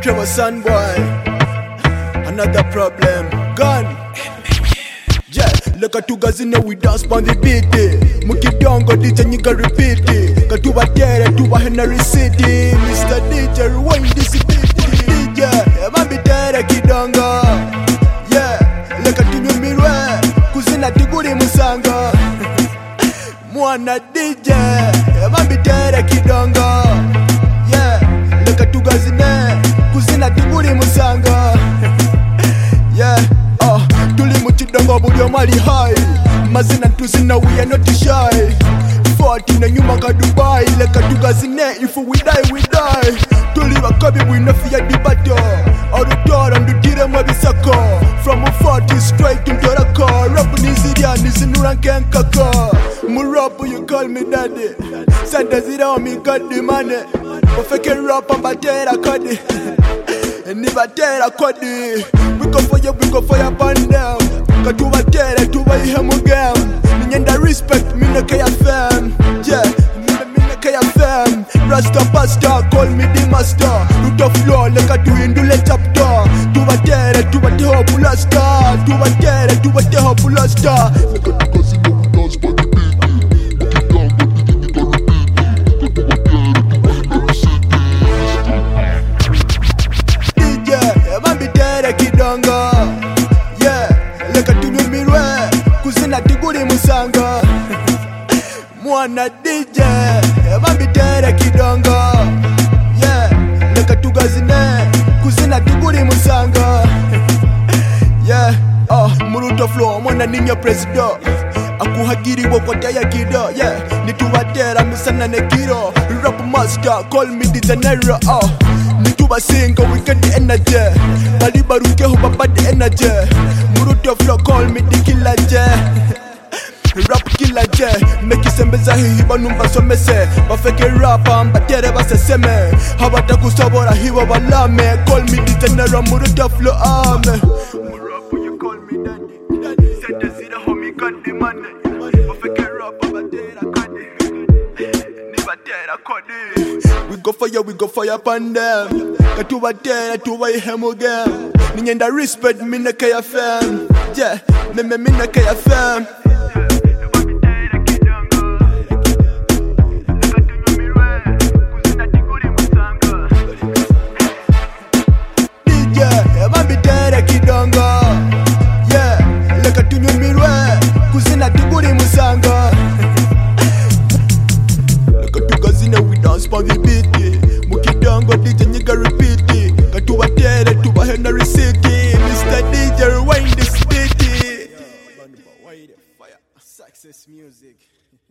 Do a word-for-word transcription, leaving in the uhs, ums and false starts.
Trevor Sun Boy, another problem, gun. Yeah, look at two guys in there, we dance on the beat. Mukidongo D J nigga repeat it. Katuba tere, tuba Henry City. Mister D J rewind this beat. D J, mambi tere kidongo. Yeah, look at you mirwe, kuzina tiguri musanga. Mwana D J, mambi tere kidongo. Yeah, look at two guys in there, kuzina tiguri musanga. Yeah, oh, tuli muchidongo bulyo mali high. Mazina tuzina, we are not shy. Forty na nyuma ka Dubai. Leka tugazine, if we die, we die. Tuli wakabi, we no fear the battle. Auditora, ndutire mwa bisako. From a forty straight into the car. Rapu niziria, nizinura kenkaka. Murapu, you call me daddy. Santa zira, me got the money. Perfect rap, and batera kodi. And if I tell a kodi, we go for you, we go for your band down. Katuba tere, tuba ihemu game. Ninyenda respect, mina kaya fam. Yeah, mina mina kaya fam. Rasta pasta, call me the master. Root of floor, leka tu indule chapter. Tuba tere, tuba teho pulasta. Tuba tere, tuba teho pulasta. D J, mambi tere kidongo. Yeah, leka tu mirwe, kuzina tiguri musanga. Mwana D J, mambi tere kidongo. Yeah, leka tu gazine, kuzina tiguri musanga. Yeah, oh, muruto flow, mwana ninyo presido. Akuhagiri wokota ya kido. Yeah, nituwatera misana ne kiro. Rap master, call me the Janeiro. Oh, nituwa singo, we get the energy. Baliba ruke huba bad the energy. Muruto flow, call me the killer J. Rap killer J. Meki sembeza hiba numba somese. Bafeke rapa mbatere baseseme. Habata kusobora hiwa balame. Call me the Janeiro, muruto flow ame. Murapu, you call me daddy. Daddy said the zero homie got the money. Bafeke rapa batera kodi. Ni batera kodi. We go for you, we go for your pandem. Katuba tere, tuba ihemu game. Ninyenda respect, mina kaya fam. Yeah, meme mina kaya fam. D J, mambi tere kidongo. Yeah, leka tunyo mirwe, kuzina tiguri musanga. Leka tugazine, we dance pa the beat. Mukidongo D J nigga repeat it. Katuba tere, tuba Henry City. Mister D J rewind this beat. Success music.